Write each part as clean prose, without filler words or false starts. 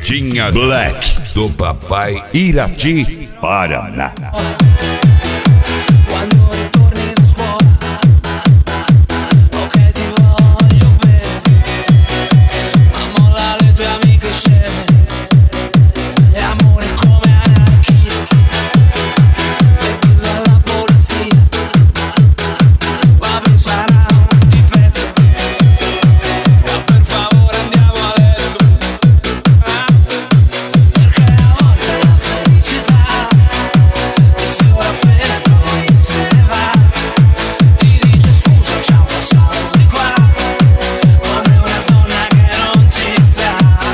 Virginia Black do papai Irati Paraná. Quando ritorni da scuola, ok ti voglio bene, ma molla le tue amiche sceme, e amore come anarchia, e dillo alla polizia, vabbè sarà un difetto, ma per favore andiamo a letto, perché a volte la felicità ti sfiora appena poi se ne va, ti dice scusa c'è un passato di qua, quando è una donna che non ci sta,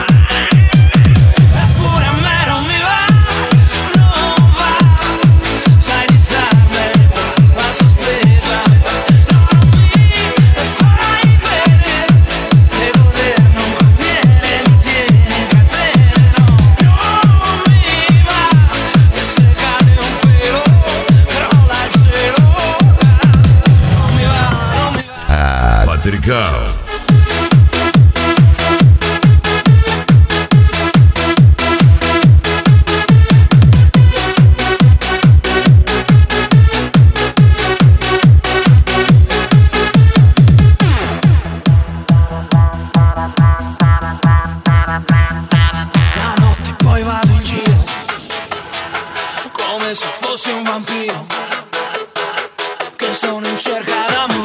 eppure a me non mi va, non va, sai di starmene qua sospesa, non mi fai bene, e goder non conviene, mi tieni in catene, no, non mi va, e se cade un pelo, crolla il cielo, non mi va, non mi va. Patricão. La notte poi vado in giro come se fossi un vampiro che sono in cerca d'amore.